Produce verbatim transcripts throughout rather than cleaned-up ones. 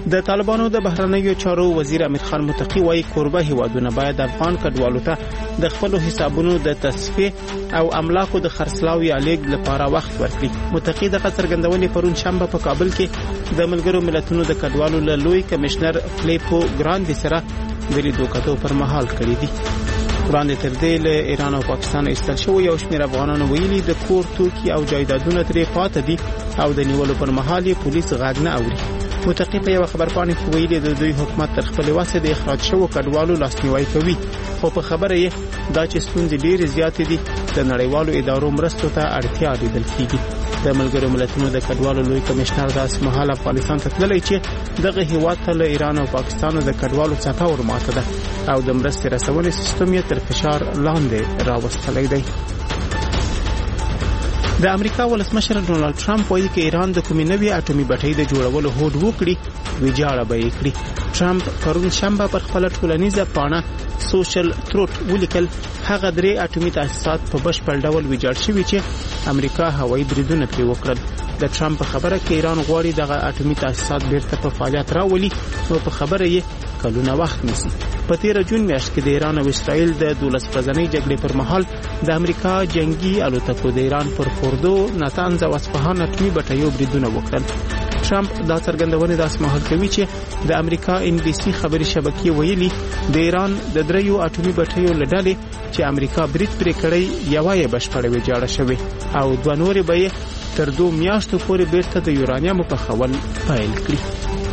د طالبانو د بهرنیو چارو وزیر امیر خان متقی وايي کوربه هیوادونه باید افغان کډوالو ته د خپل حسابونو د تصفیه او املاکو د خرڅلاو یا لیږد لپاره وخت ورکړي. متقی د څرګندونې پرون شنبه په کابل کې د ملګرو ملتونو د کډوالو له لوی کمشنر فلیپو ګراندي سره د لیدو کتو پر مهال کړی دي. وړاندې تر دې له ایران او پاکستان ایستل شوی یو شمېر افغانانو ویلي د کور توکي او جایدادونه ترې پاتې دي او د نیولو پر مهال یې پولیس غږ نه اوري. متقی په یو خبرپاڼه کې ویلي د دوی حکومت تر خپل واسه د اخراج شوو کډوالو لاسنیوي کوي، خو په خبره یې دا چې ستونزې ډېرې زیاتې دي د نړیوالو ادارو مرستو ته اړتیا لیدل کیږي. د ملګرو ملتونو د کډوالو لوی کمشنر داس مهال افغانستان ته تللی چې دغه هیواد ته له ایران او پاکستان د کډوالو څخه ورماته ده او د مرستې رسونې سیستم یې تر فشار لاندې راوستلی دی. د امریکا ولسمشر ډونالد ټرمپ وایي چې ایران د کومې نوې اټومي بټۍ د جوړولو هوډ وکړي ویجاړه به یې کړي. ټرمپ پرون شنبه پر خپل ټولنیزه پاڼه سوشل تروت ولیکل هغه درې اټومي تاسیسات په بشپړ ډول ویجاړ شوي چې امریکا هوایي بریدونه پرې وکړل. د ټرمپ خبره کې ایران غواړي دغه اټومي تاسیسات بیرته په فعالیت راولي نو په خبره یې کلونه وخت نیسي. په تیر جون میاشت کې د ایران او اسرائیل د دولس ورځنۍ جګړې پر مهال د امریکا جنگي الوتکو د ایران پر فوردو، ناتانز او اصفهان اټومي بټیو بریدونه وکړل. ټرمپ دا څرګندونه داس مهال کوي چې د امریکا ان بي سي خبري شبکې ویلي د ایران د دریو اټومي بټیو لډلې چې امریکا برید پرې کړی یوه یې بشپړه ویجاړه شوې او دوه نورې به یې تر دوه میاشتو پورې بیرته د یورانیم په خول پیل کړي.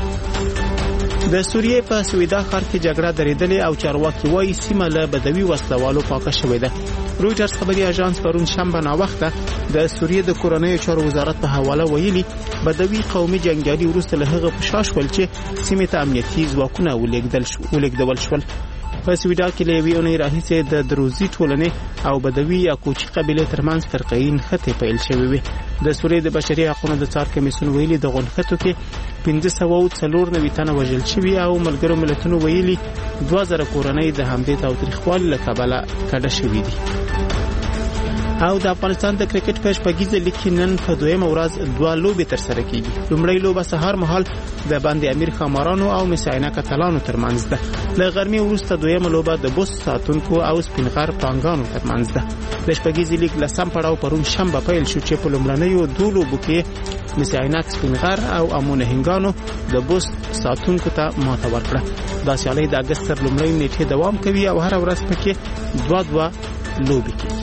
د سوریې په سویدا ښار کې جګړه درېدلې او چارواکي وايي سیمه له بدوي وسلوالو پاکه شوې ده. رویټرز خبري اژانس پرون شنبه ناوخته د سوریې د کورنیو چارو وزارت په حواله ویلي بدوي قومي جنگیالي وروسته له هغه پشاش ول چې سیمه ته امنیتي ځواکونه ولېږدول شول. په سویدا کې له یوې اونۍ راهیسې د دروزي ټولنې او بدوي یا کوچي قبیلې ترمنځ فرقې نښتې پیل شوې وې. د سوریې د بشري حقوقو د څار کمیسیون ویلي د غونښتو کې پنځه سوه او څلور نوي تنه وژل شوي او ملګرو ملتونو ویلي دوه زره کورنۍ د همدې تاوتریخوالي له کبله کډه شوي دي. او د افغانستان د کرکټ په شپږیزه لیګ کې نن په دویمه ورځ دوه لوبې ترسره کیږي. لومړی لوبه سهار مهال د باندې امیر خمارانو او مساینه کتلانو ترمنځ ده. له غرمې وروسته دویمه لوبه د بوس ساتونکو او سپینغر پانګانو ترمنځ ده. د شپږیزې لیګ لسم پړاو پرون شنبه پیل شو چې په لومړنیو دوه لوبو کې مساینه سپینغر او امونه هنګانو د بوس ساتونکو ته ماته ورکړه. دا سیالي د اگست تر لومړۍ نیټې دوام کوي او هر ورځ پکې دوه دوه لوبې کیږي.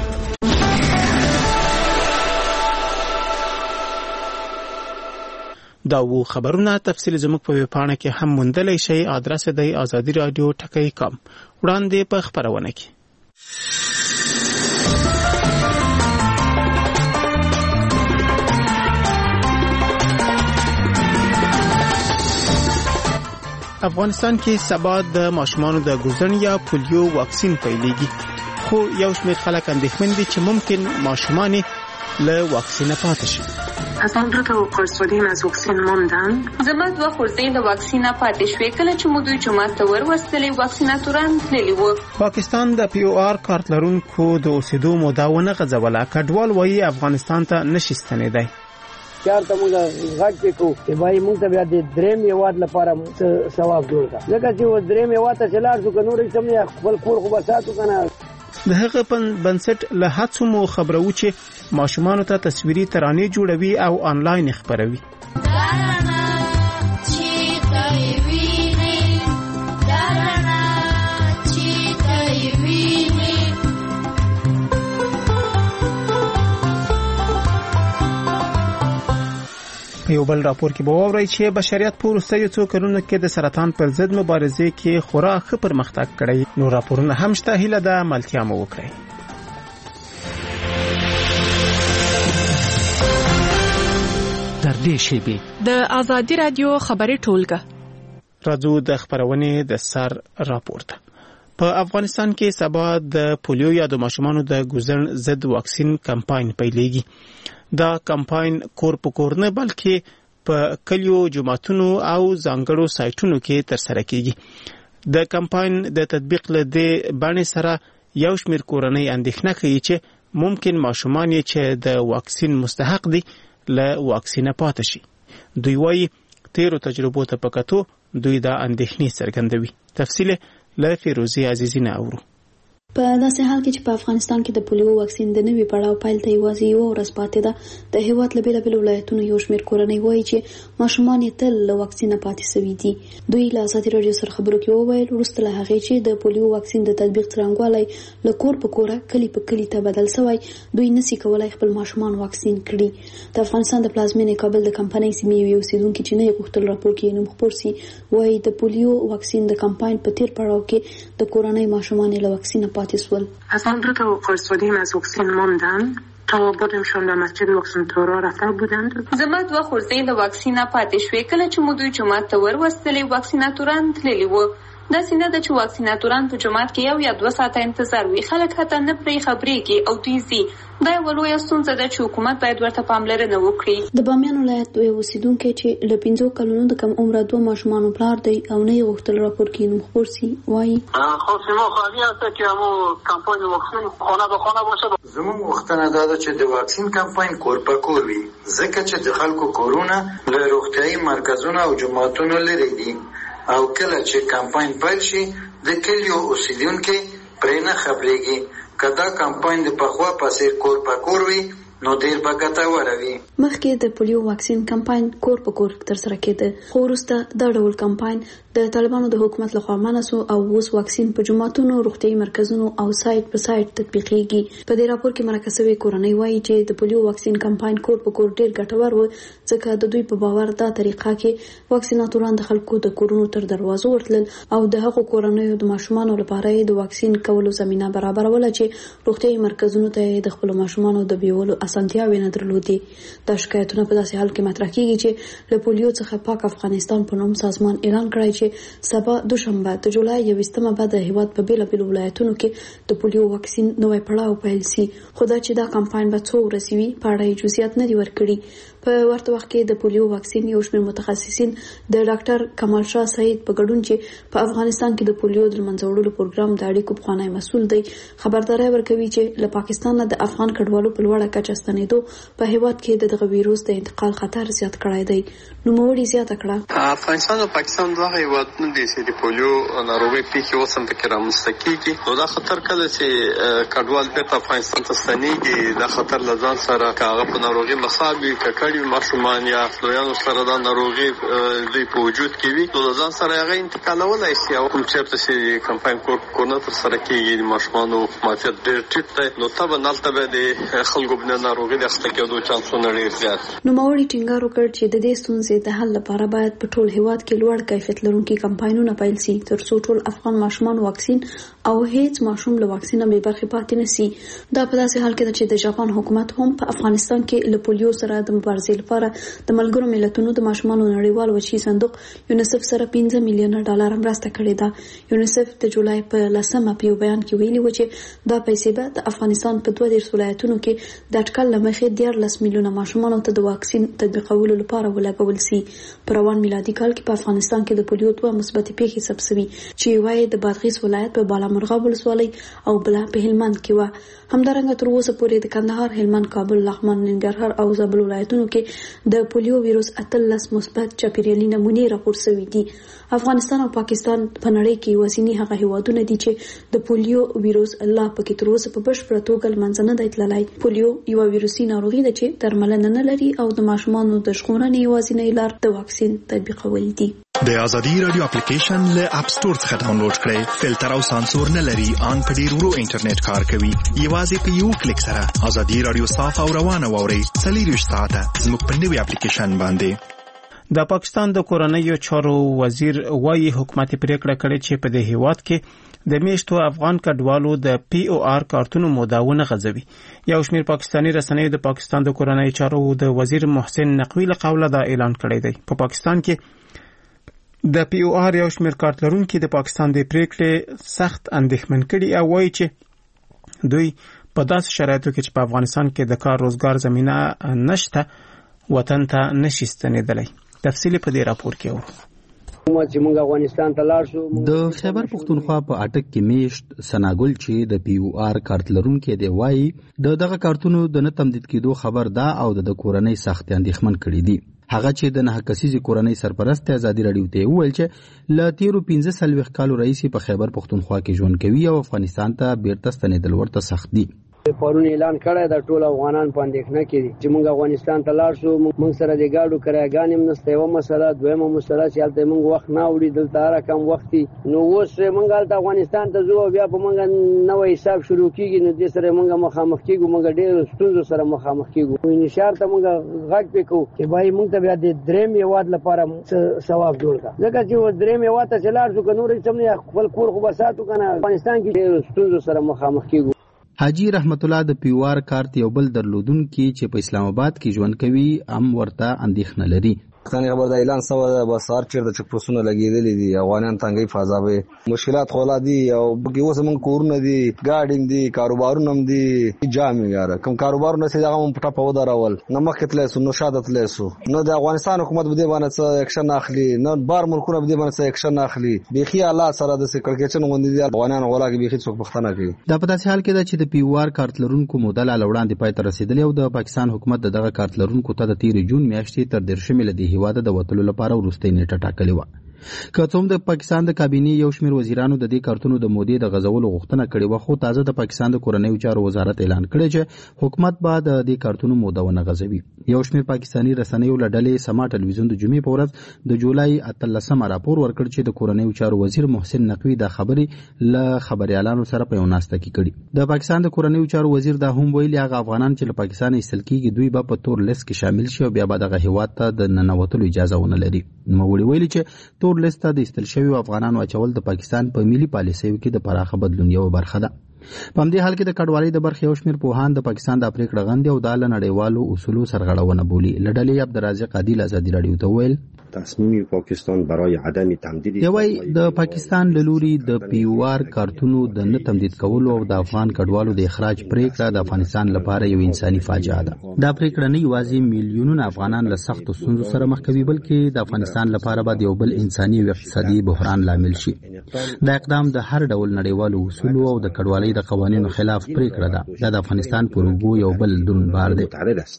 دا وو خبرونه تفصیل زموږ په ویبپاڼه کې هم موندلی شئ. ادرس دی آزادی رادیو ټکی کام. وړاندې په خبرونه کې افغانستان کې سبا د ماشومانو د ګوزن یا پولیو واکسین پیلېږي، خو یو شمېر خلک اندېښمن دي چې ممکن ماشومان له واکسینه پاتې شي. از آن دو تا قرص‌خوریم از واکسین موندن. زما دوه خورځې د واکسینه پاتې شوې کله چې مو دوی جومات ته وروستلې واکسیناتوران تللي وو. پاکستان د پی او آر کارت لرونکو د اوسېدو موده ونه غځوله. کډوال وایي افغانستان ته نشي ستنېدی. چارته موږ غږ وکړو چې وایي موږ ته بیا د درېیم هېواد لپاره ثواب جوړ کړه، ځکه چې اوس درېیم هېواد ته چې لاړ شو که نور هېڅ هم نه خپل کور خو به ساتو که نه. د هغه بنسټ له هڅو مو خبرو چې ماشومانو ته تصویري ترانې جوړوي او آنلاین خبروي. په یو بل راپور کې به واورئ چې بشریت په وروستیو څو کلونو کې د سرطان پر ضد مبارزې کې خورا ښه پرمختګ کړی. نور راپورونه هم شته، هیله ده ملتیا مو وکړئ. در دې شیبې د آزادی رادیو خبري ټولګه راځو د خبرونې د سر راپورته. په افغانستان کې سبا د پولیو یا د ماشومانو د ګوزن ضد واکسین کمپاین پیلېږي. دا کمپاین کور په کور نه بلکې په کلیو، جماعتونو او ځانګړو سایټونو کې ترسره کیږي. د کمپاین د تطبیق له دې باندې سره یو شمېر کورنۍ اندېښنه کوي چې ممکن ماشومان یې چې د واکسین مستحق دي له واکسینه پاتې شي. دوی وایي تیرو تجربو ته په کتو دوی دا اندېښنې څرګندوي. تفصیل له فیروزي عزیزي نه اورو. په داسې حال کې چې په افغانستان کې د پولیو واکسین د نوي پړاو پیل ته یوازې یوه ورځ پاتې ده، د هېواد له بېلابېلو ولایتونو یو شمېر کورنۍ وایي چې ماشومان یې تل له واکسینه پاتې سوي دي. دوی له ازادي راډیو سره خبرو کې وویل وروسته له هغې چې د پولیو واکسین د تطبیق څرنګوالی له کور په کوره کلي په کلي ته بدل سوی، دوی نسي کولای خپل ماشومان واکسین کړي. د افغانستان د پلازمېنې کابل د کمپنۍ سیمې یوې اوسېدونکي چې نه یې غوښتل راپور کې نوم خپور سي، وایي د پولیو واکسین د کمپاین په تېر پړاو کې د کورنۍ ماشومان یې له واکسینه پاتې سول. اصلا دو تا قرص‌دیم از واکسن ماندن تا بودمشون به مسجد واکسیناتورا رفته بودند. زما دوه خورځې له واکسینه پاتې شوې. کله چې مو دوی جومات ته وروستلې واکسیناتوران تللي وو. داسې نه ده چې واکسیناتوران په جومات کې یو یا دوه ساعته انتظار وي. خلک حتی نه پرې خبرېږي او دوی ځي. دا یوه لویه ستونزه ده چې حکومت باید ورته پاملرنه وکړي. د بامیان ولایت یو اوسېدونکی چې له پنځو کلونو د کم عمره دوه ماشومانو پلار دی او نه یې غوښتل راپور کې نوم خپور سي، وایي خو سیما خالی هسته چې همو کمپاین واکسین خانه به خانه باشه. زموږ غوښتنه دا ده چې د واکسین کمپاین کور په کور وي، ځکه چې د خلکو کورونه له روغتیایي مرکزونو او جوماتونو لرې دي او کله چې کمپاین پیل شي د کلیو اوسېدونکي پرې نه خبرېږي. که دا کمپاین د پخوا په څېر کور په کور وي نو ډېر به ګټوره وي. مخکې د پولیو واکسین کمپاین کور په کور ترسره کېده، خو وروسته دا ډول کمپاین د طالبانو د حکومت لخوا منع سو او اوس واکسین په جوماتونو، روغتیایي مرکزونو او سایت په سایت تطبیقېږي. په دې راپور کې مرکه شوې کورنۍ وایي چې د پولیو واکسین کمپاین کور په کور ډېر ګټور و، ځکه د دوی په باور دا طریقه کې واکسیناتوران د خلکو د کورونو تر دروازو ورتلل او د هغو کورنیو د ماشومانو لپاره د واکسین کولو زمینه برابروله چې روغتیایي مرکزونو ته د خپلو ماشومانو د بیولو اسانتیاوې نه درلودې. دا شکایتونه په داسې حال کې مطرح کېږي چې له پولیو څخه پاک افغانستان په نوم سازمان اعلان کړی چې سبا دوشنبه د جولای یویشتمه به د هېواد په بېلابېلو ولایتونو کې د پولیو واکسین نوی پړاو پیل سي. خو دا چې دا کمپاین به څو ورځې وي په اړه یې جزئیات نه دي ورکړي. په ورته وخت کې د پولیو واکسین یو شمېر متخصصین د ډاکټر کمال شاه سعید په ګډون چې په افغانستان کې د پولیو د له منځه وړلو پروګرام د اړیکو پخوانی مسؤل دی خبرداری ورکوي چې له پاکستان نه د افغان کډوالو په لوړه کچه ستنېدو په هېواد کې د دغه ویروس د انتقال خطر زیات کړی دی. نوموړي زیاته کړه افغانستان او پاکستان دغه هېوادونه دي چې د پولیو ناروغۍ پیښې اوس هم پکې رامنځته کېږي. نو دا خطر کله چې کډوال بېرته افغانستان ته ستنېږي دا خطر له ځان سره که هغه په ناروغي مصاب وي ککړ وي ماشومان یا لویانو سره دا ناروغي دوی په وجود کې وي نو د ځان سره هغه انتقالولی شي. او کوم چېرته چې کمپاین کور په کور نه ترسره کېږي د ماشومانو معافیت ډېر ټیټ دی نو طبعا هلته به د خلکو په ناروغي د اخته کېدو چانسونه ډېر زیات. نوموړي ټینګار وکړ چې د دې ستونزې د حل لپاره باید په ټول هېواد کې لوړ کیفیت لرونکي کمپاینونه پیل سي تر څو ټول افغان ماشومان واکسین او هیڅ ماشوم له واکسینه بې برخې پاتې نه سي. دا په داسې حال کې ده چې د جاپان حکومت هم په افغانستان کې له پولیو سره د مبارزې لپاره د ملګرو ملتونو د ماشومانو نړیوال وچی صندوق یونیسف سره پنځه میلیونه ډالر مرسته کړې ده. یونیسف د جولای په لسمه په یو بیان کې ویلي و چې دا پیسې به د افغانستان په دوه دېرش ولایتونو کې د اټکل له مخې دیارلس میلیونه ماشومانو ته د واکسین تطبیقولو لپاره ولګول سي. په روان میلادي کال کې په افغانستان کې د پولیو دوه مثبتې پیښې ثبت شوي چې یوه یې د بادغیس ولایت په بالامرغاب ولسوالۍ او بله په هلمند کې وه. همدارنګه تر اوسه پورې د کندهار، هلمند، کابل، لغمان، ننګرهار او زابل ولایتونو کې د پولیو ویروس اتلس مثبت چاپیریالي نمونې راپور شوي دي. افغانستان او پاکستان په نړۍ کې یوازیني هغه هیوادونه دي چې د پولیو ویروس الله پکې تر اوسه په بشپړه توګه له منځه نه دی تللی. پولیو یوه ویروسي ناروغي ده چې درملنه نه لري او د ماشومانو د ژغورنې یوازینۍ لار د واکسین تطبیقول دي. د ازادي رادیو اپلیکیشن له اپ سټور څخه ډاونلوډ کړئ. فلټر او سانسور نه لري، ان په ډیر ورو انټرنیټ کار کوي. یوازې په یو کلیک سره ازادي رادیو صاف او روانه واورئ. څلېرویشت ساعته زموږ په نوي اپلیکیشن باندې. د پاکستان د کورنیو چارو وزیر وايي حکومت پریکړه کړې چې په دې هیواد کې د میشتو افغان کډوالو د پی او آر کارتونو موداونه غځوي. یو شمېر پاکستاني رسنیو د پاکستان د کورنیو چارو د وزیر محسن نقوی له قوله دا اعلان کړی دی. په پاکستان کې د پی او آر یو شمېر کارت لرونکي د پاکستان د پریکړې سخت اندېښمن کړي او وایي چې دوی په داسې شرایطو کې چې په افغانستان کې د کار روزګار زمینه نشته وطن ته نشي ستنېدلی. تفصیل په دې راپور کې ورو. د خیبر پختونخوا په اټک کې میشت سناګل چې د پی او آر کارت لرونکي دی وایي د دغه کارتونو د نه تمدید کېدو خبر ده او د کورنۍ سخت اندېښمن کړي دي. هغه چې د نه کسیزې کورنۍ سرپرست ازادي راډیو ته وویل چې له تیرو پنځه څلوېښت کالو راهیسې په خیبر پښتونخوا کې ژوند کوي او افغانستان ته بیرته ستنېدل ورته سخت دي. پرون اعلان کړی دا ټول افغانان په اندېښنه کې دي چې موږ افغانستان ته لاړ شو، موږ سره د ګاډو کرایګانې هم نشته. یوه مسله، دویمه مسله چې هلته موږ وخت نه وړي، دلته هره کم وخت دي. نو اوس موږ هلته افغانستان ته ځو او بیا په موږ نوی حساب شروع کېږي، نو دې سره موږ مخامخ کېږو، موږ ډېرو ستونزو سره مخامخ کېږو. انشار ته موږ غږ پې کوو چې بای موږ ته بیا د درېیم هېواد لپاره ثواب جوړ کړه، ځکه چې درېیم هېواد ته چې لاړ شو که نور هېڅ هم نه، خپل کور خو به ساتو که نه، افغانستان کې ډېرو ستونزو سره مخامخ کېږو. حاجی رحمت الله د پیوار کارت یو بل درلودونکي چې په اسلام آباد کې ژوند کوي هم ورته اندېښنه لري. پښتني خبر د اعلان سو د بسار چیر د چک پوسونه لګیدلې دي، افغانان تنګي فضا مشکلات خولا دي او بګي اوس موږ کورونه دي، ګاډینګ دي، کاروبارونه هم دي، جامې یاره کوم کاروبارونه چې هغه هم پټه په ودرول نه مخکې تللی نو شاده تللی سو، نو د افغانستان حکومت به دې باندې څه اکشن اخلي، نه بار ملکونه به دې باندې څه اکشن اخلي. بيخي الله سره د سکرکچن غوندي دي افغانان غولا کې بيخي څوک پښتنه کوي. دا په داسې حال کې ده چې د پیوار کارت لرونکو موده لا وړاندې پای ته رسیدلې او د پاکستان حکومت دغه کارت لرونکو ته د تیر جون میاشتې تر دیرشمې له دې هیواده د وتلو لپاره وروستۍ نیټه ټاکلې وه. که څوم د پاکستان د کابینې یو شمېر وزیرانو د دې کارتونو د مودې د غځولو غوښتنه کړې وه، خو تازه د پاکستان د کورنیو چارو وزارت اعلان کړی چې حکومت به د دې کارتونو موده ونه غځوي. یو شمېر پاکستاني رسنیو له ډلې سما ټلویزیون د جمعې په ورځ د جولای اتلسمه راپور ورکړ چې د کورنیو چارو وزیر محسن نقوي دا خبرې له خبريالانو سره په یو ناسته کې کړي. د پاکستان د کورنیو چارو وزیر دا هم ویلي هغه افغانان چې له پاکستان ایستل کېږي دوی به په تور لیست کې شامل شي او بیا به دغه هیواد ته د ننوتلو اجازه ونه لري. نوموړي ویلي چې تور لیست ته د ایستل شویو افغانانو اچول د پاکستان په ملي پالیسیو کې د پراخه بدلون یو برخه ده. په همدې حال کې د کډوالۍ د برخې یو شمېر پوهان د پاکستان د پرېکړه غندي او دا له نړیوالو اصولو سرغړونه بولي. له ډلې عبدالرازق عادل ازادي راډیو ته وویل تصمیم پاکستان برای عدم تمدید یوای د پاکستان له لوري د پیوار کارتونو د نه تمدید کولو او د افغان کډوالو د اخراج پرېکړه د افغانستان لپاره یو انساني فاجعه ده. دا پرېکړه نه یوازې میلیونونه افغانان له سختو ستونزو سره مخ کوي بلکې د افغانستان لپاره به یو بل انساني او اقتصادي بحران لامل شي. دا اقدام د هر ډول نړیوالو اصولو او د کډوالۍ د قوانینو خلاف پرېکړه ده. دا د افغانستان پر اوږو یو بل دروند بار دی.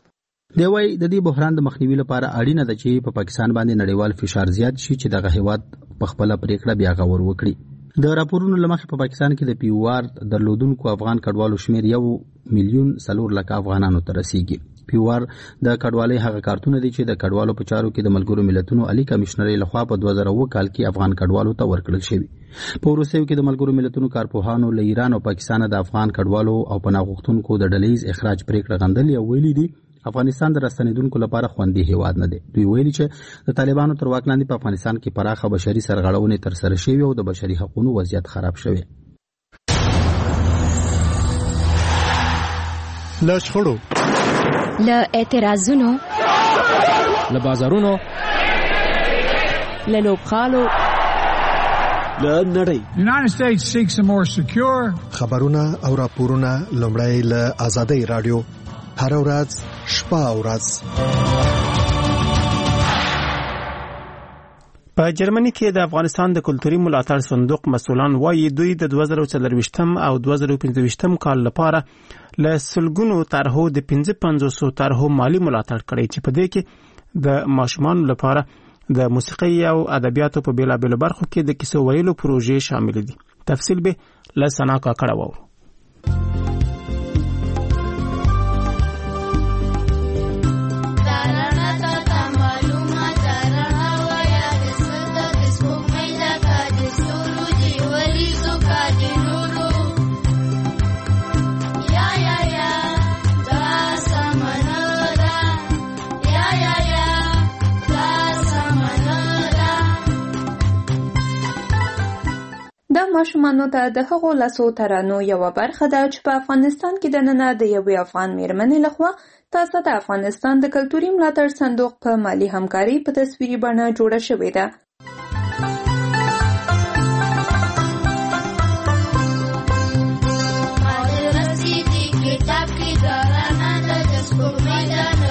دی وايي د دې بحران د مخنیوي لپاره اړینه ده چې په پاکستان باندې نړیوال فشار زیات شي چې دغه هیواد په خپل پرېکړه بیا غور وکړي. د راپورونو لمخې په پاکستان کې د پیوار درلودونکو افغان کډوالو شمېر یو میلیون څلور لکه افغانانو ته رسیږي. پیوار د کډوالۍ هغه کارتونه دي چې د کډوالو په چارو کې د ملګرو ملتونو عالی کمشنرۍ لخوا په دوه زره اووه کال کې افغان کډوالو ته ورکړل شوي. په وروستیو کې د ملګرو ملتونو کارپوهانو له ایران او پاکستان د افغان کډوالو او پناه غوښتونکو د ډلهییز اخراج پرېکړه غندلې او ویلي دي افغانستان د راستنېدونکو لپاره خوندي هیواد نه دی. دوی ویلي چې د طالبانو تر واک لاندې په افغانستان کې پراخه بشري سرغړونې ترسره شوې او د بشري حقوقو وضعیت خراب شوی. له شخړو، له اعتراضونو، له بازارونو، له لوبغالو، له نړۍ. United States seeks a more secure خبرونه او راپورونه لومړی له آزادۍ رادیو هر ورځ شپه او ورځ. په جرمني کې د افغانستان د کلتوري ملاتړ صندوق مسؤلان وایي دوی د دوه زره څلرویشتم او دوه زره پنځویشتم کال لپاره له سلګونو طرحو د پنځه پنځوس طرحو مالی ملاتړ کړی چې په دې کې د ماشومانو لپاره د موسیقي او ادبیاتو په بیلابېلو برخو کې د کیسو ویلو پروژې شامل دي. تفصیل به له سنا کاکړه وو. دا ماشومانو ته د هغو لاسو ترانو یوه برخه ده چې په افغانستان کې دننه د یوې افغان میرمنې لخوا تاسو د افغانستان د کلتوري ملاتړ صندوق په مالی همکاري په تصویري بڼه جوړه شوې ده. کتاب کې ځارانه د سپوږمۍ